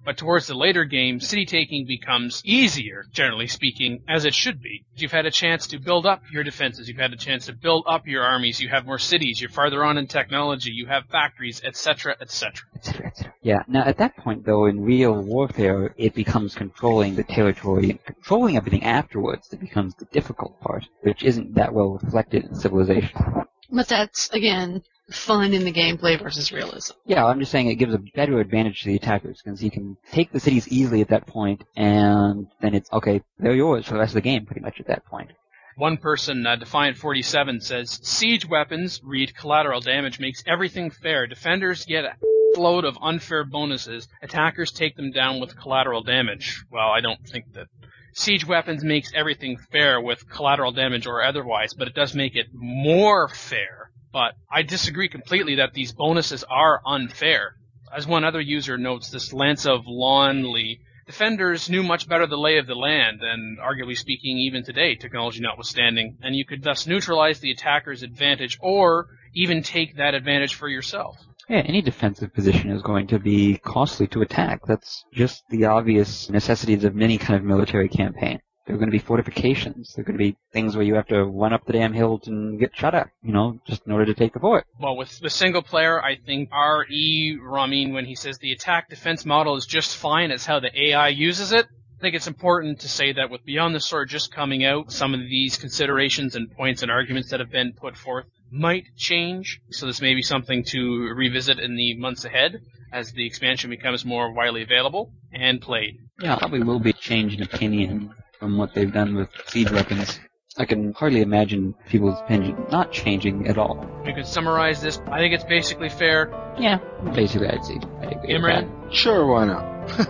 But towards the later game, city taking becomes easier, generally speaking, as it should be. You've had a chance to build up your defenses, you've had a chance to build up your armies, you have more cities, you're farther on in technology, you have factories, etc., etc. Yeah, now at that point, though, in real warfare, it becomes controlling the territory and controlling everything afterwards that becomes the difficult part, which isn't that well reflected in Civilization. But that's, again, fun in the gameplay versus realism. Yeah, I'm just saying it gives a better advantage to the attackers, because you can take the cities easily at that point, and then it's, okay, they're yours for the rest of the game, pretty much at that point. One person, Defiant47, says, siege weapons, read collateral damage, makes everything fair. Defenders get a load of unfair bonuses. Attackers take them down with collateral damage. Well, I don't think that siege weapons makes everything fair with collateral damage or otherwise, but it does make it more fair. But I disagree completely that these bonuses are unfair. As one other user notes, this Lance of Lawnley, defenders knew much better the lay of the land, and arguably speaking, even today, technology notwithstanding, and you could thus neutralize the attacker's advantage or even take that advantage for yourself. Yeah, any defensive position is going to be costly to attack. That's just the obvious necessities of any kind of military campaign. There are going to be fortifications. There are going to be things where you have to run up the damn hill and get shot at, just in order to take the fort. Well, with the single player, I think R.E. Ramin, when he says the attack-defense model is just fine, it's how the AI uses it. I think it's important to say that with Beyond the Sword just coming out, some of these considerations and points and arguments that have been put forth might change. So this may be something to revisit in the months ahead as the expansion becomes more widely available and played. Yeah, probably will be a change in opinion from what they've done with siege weapons. I can hardly imagine people's opinion not changing at all. You could summarize this. I think it's basically fair. Yeah, basically I'd say I agree. Imran? Sure, why not?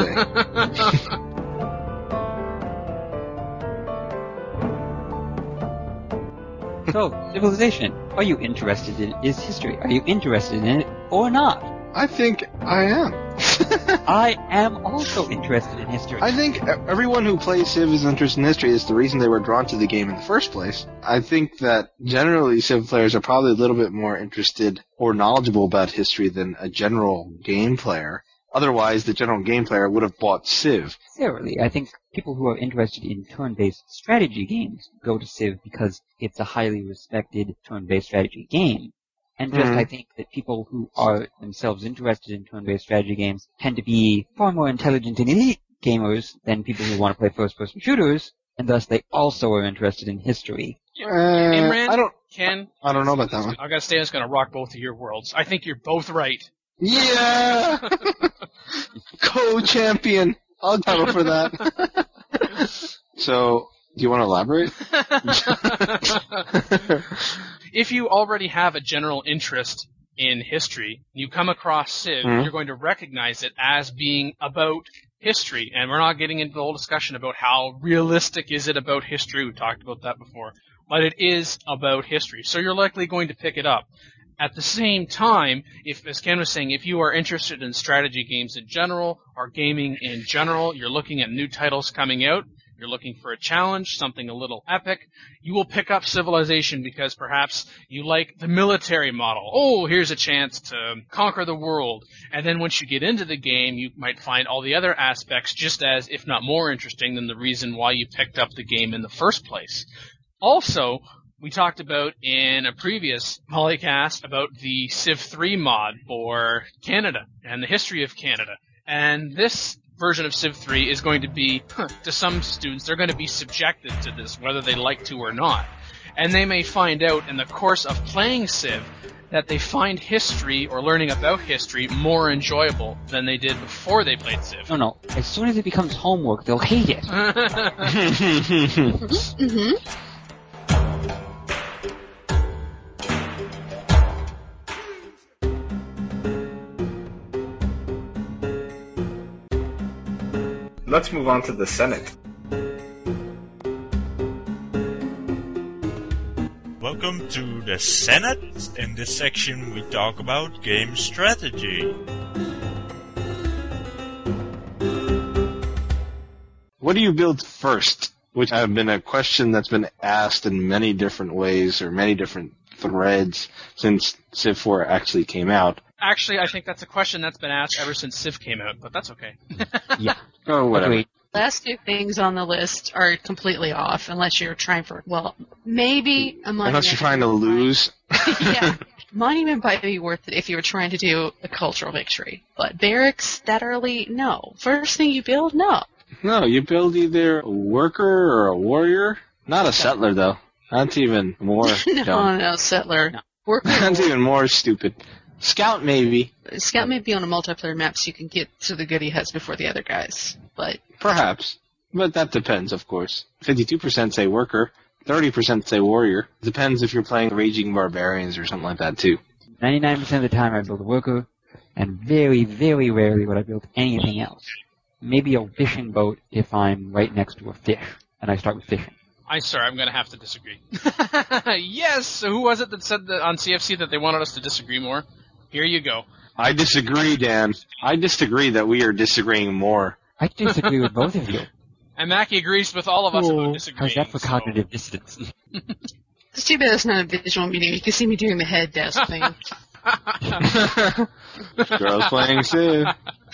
Okay. So, Civilization, are you interested in its history? Are you interested in it or not? I think I am. I am also interested in history. I think everyone who plays Civ is interested in history. Is the reason they were drawn to the game in the first place. I think that generally Civ players are probably a little bit more interested or knowledgeable about history than a general game player. Otherwise, the general game player would have bought Civ. Necessarily. I think people who are interested in turn-based strategy games go to Civ because it's a highly respected turn-based strategy game. And just I think that people who are themselves interested in turn-based strategy games tend to be far more intelligent and elite gamers than people who want to play first-person shooters, and thus they also are interested in history. Imran, I don't know about that one. I gotta say, it's gonna rock both of your worlds. I think you're both right. Yeah! Co-champion. I'll go for that. So, do you want to elaborate? If you already have a general interest in history, you come across Civ, you're going to recognize it as being about history. And we're not getting into the whole discussion about how realistic is it about history. We've talked about that before. But it is about history. So you're likely going to pick it up. At the same time, as Ken was saying, if you are interested in strategy games in general, or gaming in general, you're looking at new titles coming out, you're looking for a challenge, something a little epic, you will pick up Civilization because perhaps you like the military model. Oh, here's a chance to conquer the world. And then once you get into the game, you might find all the other aspects just as, if not more interesting than the reason why you picked up the game in the first place. Also, we talked about in a previous Polycast about the Civ 3 mod for Canada and the history of Canada. And this version of Civ 3 is going to be, to some students, they're going to be subjected to this, whether they like to or not. And they may find out in the course of playing Civ that they find history or learning about history more enjoyable than they did before they played Civ. No. As soon as it becomes homework, they'll hate it. Let's move on to the Senate. Welcome to the Senate. In this section we talk about game strategy. What do you build first? Which has been a question that's been asked in many different ways or many different threads since Civ 4 actually came out. Actually, I think that's a question that's been asked ever since Civ came out, but that's okay. Yeah. Oh, whatever. Agreed. Last two things on the list are completely off, unless you're trying for, well, maybe a monument. Unless you're trying to lose. Yeah. Monument might be worth it if you were trying to do a cultural victory. But barracks that early, no. First thing you build, no. No, you build either a worker or a warrior. Not a settler, though. That's even more dumb. No, settler. No. Worker. That's even more stupid. Scout, maybe. Scout may be on a multiplayer map so you can get to the goodie huts before the other guys. But Perhaps. But that depends, of course. 52% say worker. 30% say warrior. Depends if you're playing Raging Barbarians or something like that, too. 99% of the time I build a worker, and very, very rarely would I build anything else. Maybe a fishing boat if I'm right next to a fish, and I start with fishing. I'm sorry, I'm going to have to disagree. Yes! So who was it that said that on CFC that they wanted us to disagree more? Here you go. I disagree, Dan. I disagree that we are disagreeing more. I disagree with both of you. And Mackie agrees with all of us about disagreeing. How's that for cognitive dissonance? it's too bad it's not a visual medium. You can see me doing the head desk thing. Girls playing Civ.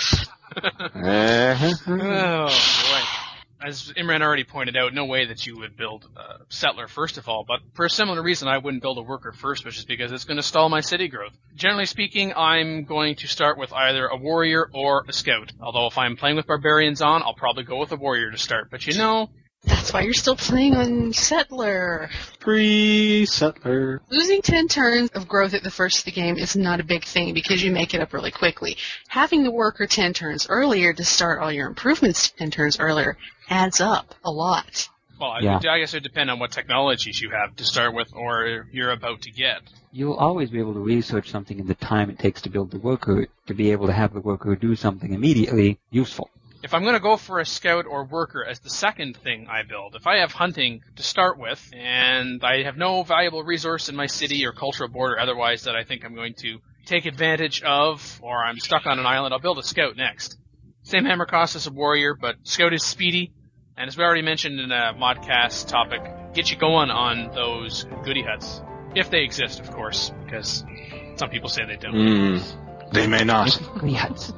Oh, boy. As Imran already pointed out, no way that you would build a settler first of all, but for a similar reason I wouldn't build a worker first, which is because it's going to stall my city growth. Generally speaking, I'm going to start with either a warrior or a scout. Although if I'm playing with barbarians on, I'll probably go with a warrior to start. But you know... That's why you're still playing on settler. Pre-settler. Losing 10 turns of growth at the first of the game is not a big thing because you make it up really quickly. Having the worker 10 turns earlier to start all your improvements 10 turns earlier adds up a lot. Well, I guess it would depend on what technologies you have to start with or you're about to get. You'll always be able to research something in the time it takes to build the worker to be able to have the worker do something immediately useful. If I'm going to go for a scout or worker as the second thing I build, if I have hunting to start with, and I have no valuable resource in my city or cultural border otherwise that I think I'm going to take advantage of, or I'm stuck on an island, I'll build a scout next. Same hammer cost as a warrior, but scout is speedy, and as we already mentioned in a modcast topic, get you going on those goodie huts. If they exist, of course, because some people say they don't. They may not. Goodie huts.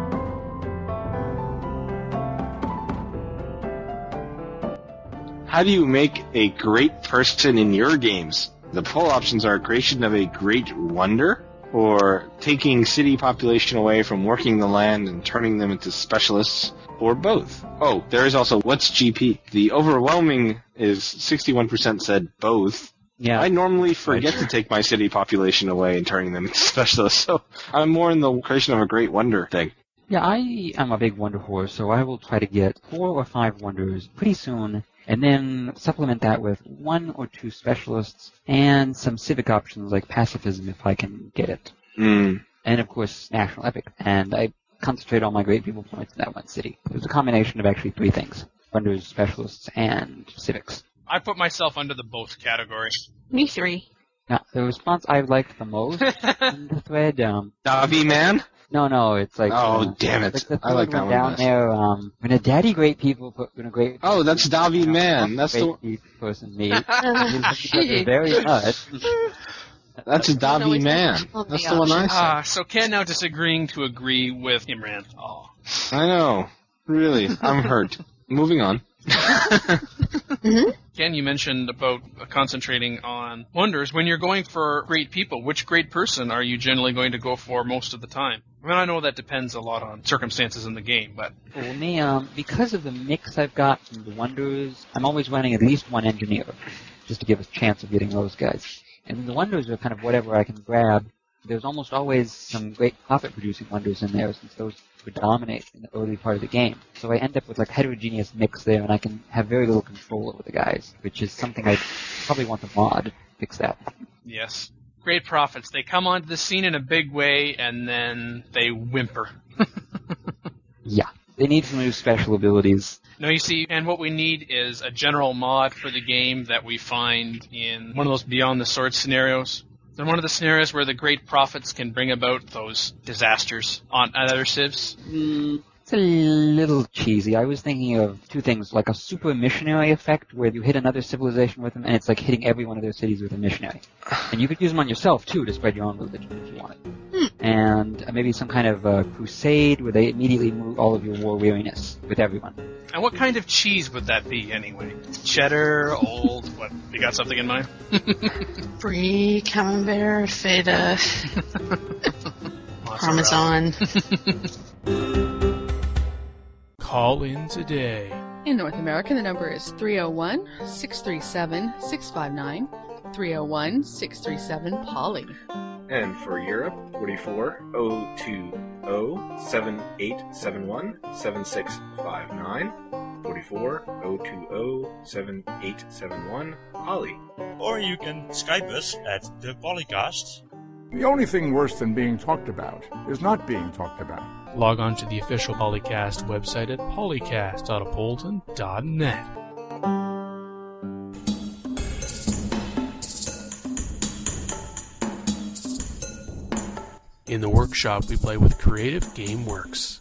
How do you make a great person in your games? The poll options are creation of a great wonder, or taking city population away from working the land and turning them into specialists, or both. Oh, there is also what's GP. The overwhelming is 61% said both. Yeah. I normally forget to take my city population away and turning them into specialists, so I'm more in the creation of a great wonder thing. Yeah, I am a big wonder whore, so I will try to get 4 or 5 wonders pretty soon, and then supplement that with 1 or 2 specialists and some civic options like pacifism if I can get it. And of course, national epic. And I concentrate all my great people points in that one city. There's a combination of actually 3 things. Wonders, specialists, and civics. I put myself under the both category. Me 3. Now, the response I liked the most in the thread, Davi Man? No, it's like... Oh, damn it. Like I like that one down best. there, when a daddy great people put in a great... Oh, that's Davi Man. That's the great person me. Very much. That's a Davi Man. That's the one I said. So Ken now disagreeing to agree with Imran. Oh. I know. Really. I'm hurt. Moving on. Ken, you mentioned about concentrating on wonders. When you're going for great people, which great person are you generally going to go for most of the time? I mean, I know that depends a lot on circumstances in the game, but... For me, because of the mix I've got from the wonders, I'm always running at least 1 engineer, just to give us a chance of getting those guys. And the wonders are kind of whatever I can grab. There's almost always some great profit-producing wonders in there, since those would dominate in the early part of the game. So I end up with like heterogeneous mix there, and I can have very little control over the guys, which is something I probably want the mod to fix that. Yes. Great profits. They come onto the scene in a big way, and then they whimper. Yeah. They need some new special abilities. No, you see, and what we need is a general mod for the game that we find in one of those Beyond the Sword scenarios. And one of the scenarios where the great prophets can bring about those disasters on other civs. It's a little cheesy. I was thinking of two things, like a super missionary effect where you hit another civilization with them and it's like hitting every one of their cities with a missionary. And you could use them on yourself too to spread your own religion if you wanted. And maybe some kind of crusade where they immediately move all of your war weariness with everyone. And what kind of cheese would that be anyway? Cheddar, old, what? You got something in mind? Brie, camembert, feta, parmesan. Call in today. In North America, the number is 301-637-659, 301-637-POLY. And for Europe, 44-020-7871-7659, 44-020-7871, Polly. Or you can Skype us at the Polycast. The only thing worse than being talked about is not being talked about. Log on to the official Polycast website at polycast.apolton.net. In the workshop, we play with Creative Game Works.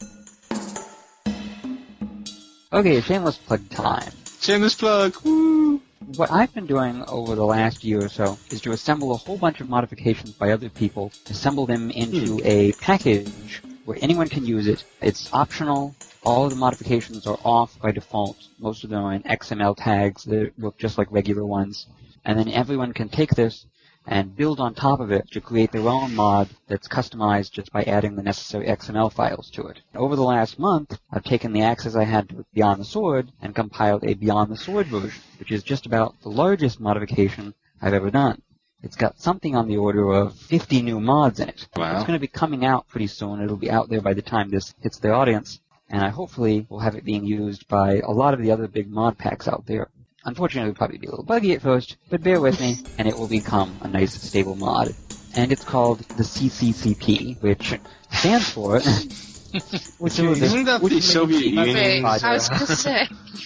Okay, shameless plug time. Shameless plug, woo! What I've been doing over the last year or so is to assemble a whole bunch of modifications by other people, assemble them into a package where anyone can use it. It's optional. All of the modifications are off by default. Most of them are in XML tags that look just like regular ones. And then everyone can take this and build on top of it to create their own mod that's customized just by adding the necessary XML files to it. Over the last month, I've taken the access I had to Beyond the Sword and compiled a Beyond the Sword version, which is just about the largest modification I've ever done. It's got something on the order of 50 new mods in it. Wow. It's going to be coming out pretty soon. It'll be out there by the time this hits the audience, and I hopefully will have it being used by a lot of the other big mod packs out there. Unfortunately, it'll probably be a little buggy at first, but bear with me, and it will become a nice, stable mod. And it's called the CCCP, which stands for... Isn't that the Soviet Union? I was going to say.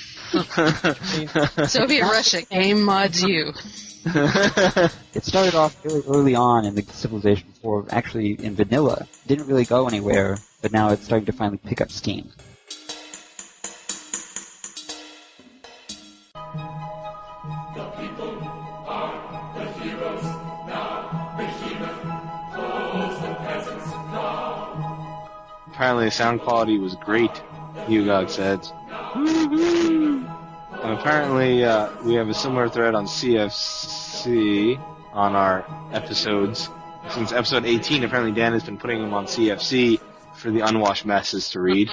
Soviet Russia, Game Mods U. It started off really early on in the Civilization 4, actually in vanilla. Didn't really go anywhere, but now it's starting to finally pick up steam. Apparently the sound quality was great, Hugog said. And apparently we have a similar thread on CFC on our episodes. Since episode 18, apparently Dan has been putting them on CFC for the unwashed masses to read.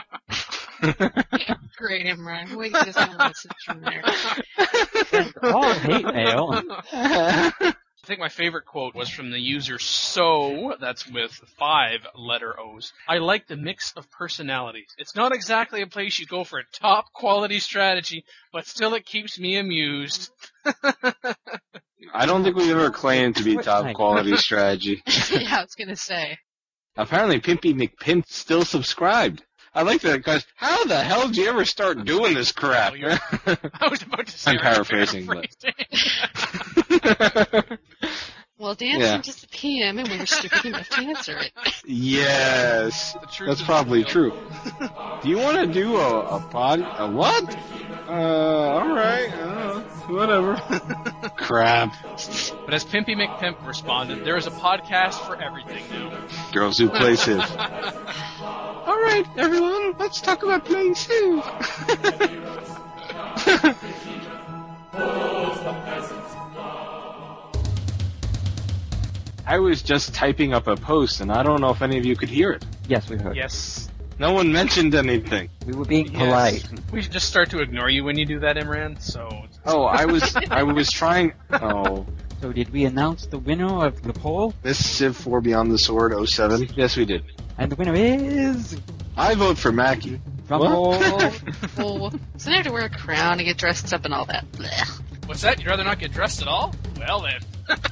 Great, Imran. Wait, there's no message from there. Oh, hate mail. I think my favorite quote was from the user So, that's with 5 letter O's. I like the mix of personalities. It's not exactly a place you go for a top quality strategy, but still it keeps me amused. I don't think we've ever claimed to be top quality strategy. Yeah, I was going to say. Apparently Pimpy McPimp still subscribed. I like that, guys. How the hell did you ever start doing this crap? I was about to say I'm paraphrasing, but... Well, Dan sent us a PM and we were stupid enough to answer it. Yes, that's probably true. Do you want to do a what? Alright, whatever. Crap. But as Pimpy McPimp responded, there is a podcast for everything now. Girls who play Civ. Alright, everyone, let's talk about playing Civ. I was just typing up a post, and I don't know if any of you could hear it. Yes, we heard. Yes. No one mentioned anything. We were being polite. We should just start to ignore you when you do that, Imran, so... Oh, I was trying... Oh. So did we announce the winner of the poll? This Civ 4 Beyond the Sword 07? Yes, we did. And the winner is... I vote for Mackie. Oh, so I have to wear a crown and get dressed up and all that. Blech. What's that? You'd rather not get dressed at all? Well then.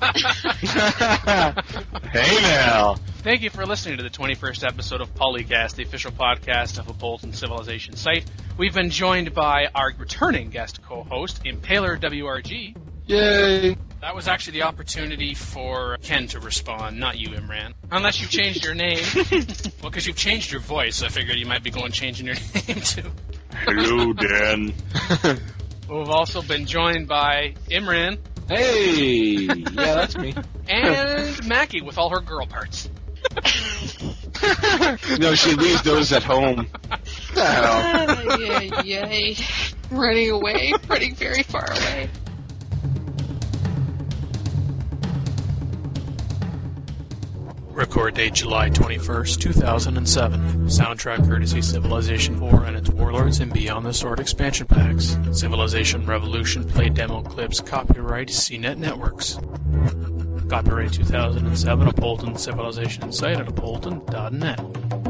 Hey now. Thank you for listening to the 21st episode of Polycast, the official podcast of a Bolton Civilization site. We've been joined by our returning guest co-host, Impaler WRG. Yay. That was actually the opportunity for Ken to respond, not you, Imran. Unless you've changed your name. Well, because you've changed your voice, I figured you might be going changing your name too. Hello, Dan. We've also been joined by Imran. Hey! Yeah, that's me. And Mackie with all her girl parts. No, she leaves those at home. Yay. Running away, running very far away. Record date July 21st, 2007. Soundtrack courtesy Civilization 4 and its Warlords and Beyond the Sword expansion packs. Civilization Revolution play demo clips. Copyright CNET Networks. Copyright 2007 Upholton Civilization site at upholton.net.